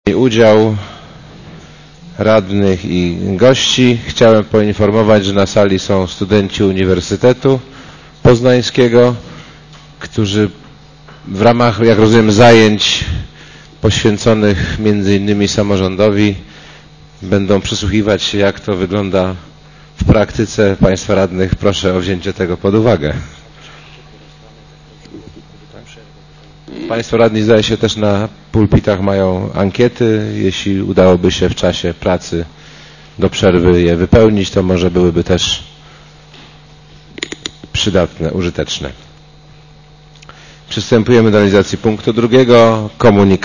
Udział radnych i gości. Chciałem poinformować, że na sali są studenci Uniwersytetu Poznańskiego, którzy w ramach, jak rozumiem, zajęć poświęconych między innymi samorządowi będą przysłuchiwać się, jak to wygląda w praktyce państwa radnych. Proszę o wzięcie tego pod uwagę. Państwo radni, zdaje się, też na pulpitach mają ankiety. Jeśli udałoby się w czasie pracy do przerwy je wypełnić, to może byłyby też przydatne, użyteczne. Przystępujemy do realizacji punktu drugiego. Komunikaty.